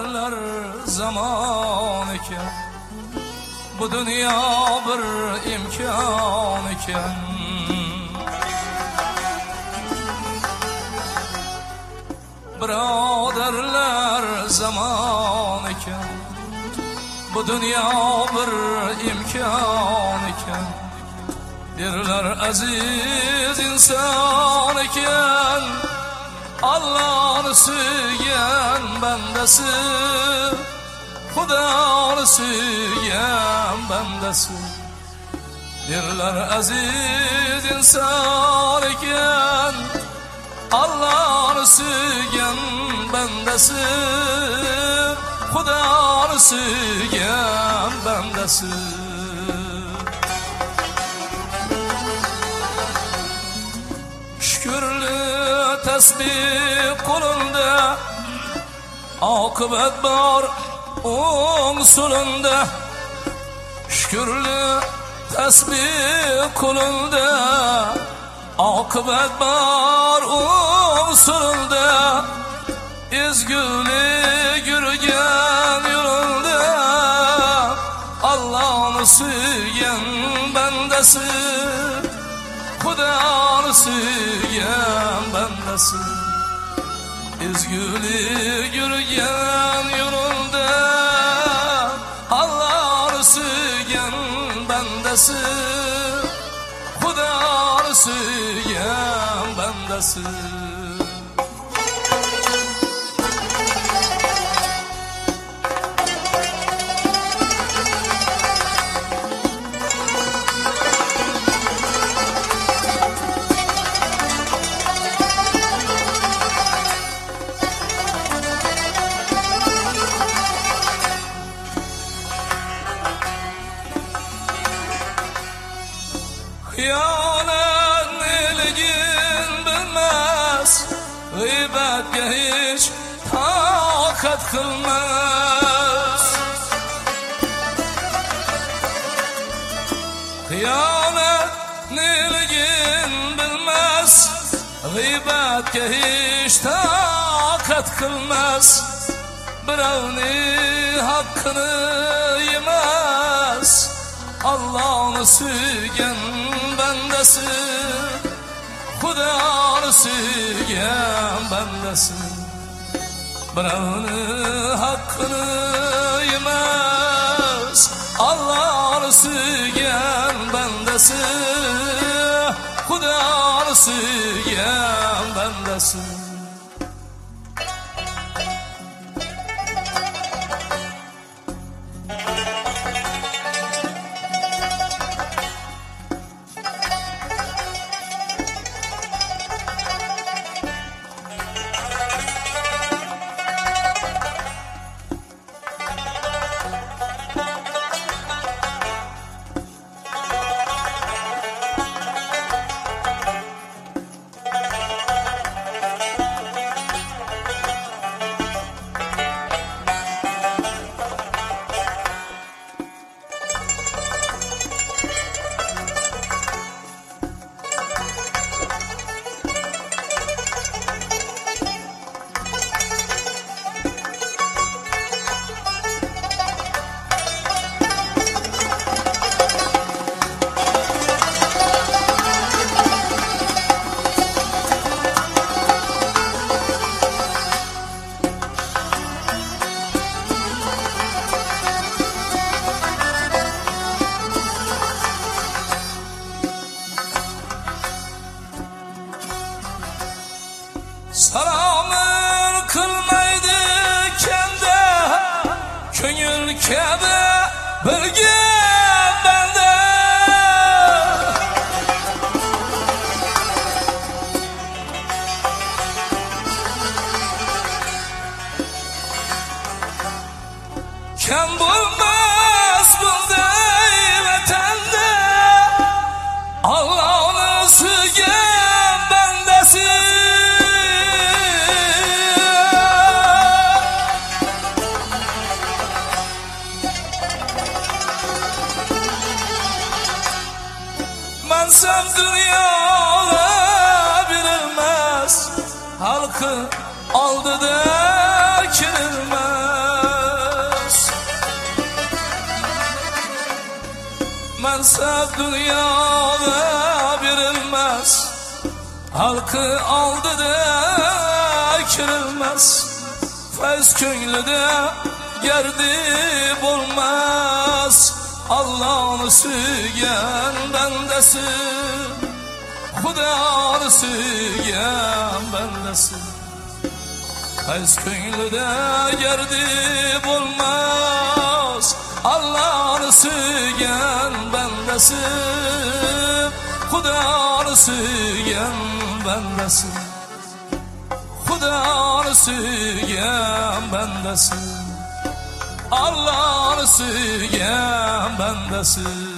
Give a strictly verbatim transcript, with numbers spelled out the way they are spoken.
derler zaman iken, bu dünya bir imkan iken. Birodarlar zaman iken, bu dünya bir imkan iken. Derler aziz insan iken, Allah'ını suygan bandasi, Xudo'ni suygan bandasi. Derler aziz inson ekan, Allah'ını suygan bandasi, Xudo'ni suygan bandasi. Şükürlü tasbih qo'linda, oqibat bor o'ng so'linda. Şükürlü tasbih qo'linda, oqibat bor o'ng so'linda. Ezgulik yurgan yo'lda, Allah'ını suygan bandasi, Xudo'ni suygan bandasi. Ezgulik yurgan yo'lda, Allah'ını suygan bandasi, Xudo'ni suygan bandasi. Xiyonat neligin bilmez, g'iybatga hech toqat qilmas. Xiyonat neligin bilmez, g'iybatga hech toqat qilmas. Birovni haqqini yemas, Allah'ını suygan bandasi, Xudo'ni suygan bandasi. Birovni haqqini yemas, Allah'ını suygan bandasi, Xudo'ni suygan bandasi. Salomın kılmaydı kende, ko'ngil kabi birga banda. Kam bo'lmas bunday vatanda, Allah'ını suygan bandasi. Mansab dunyoda berilmez, halkı oldida kerilmez. Mensep dünyada birilmez, halkı aldı da kirilmez. Feyz köynüde gerdip olmaz, Allah'ını süyen bendesi, Hudanı süyen bendesi. Feyz köynüde gerdip olmaz, Allah'ını süyen bendesi, Hudanı süyen bendesi, Hudanı süyen bendesi, Allah'ını süyen bendesi.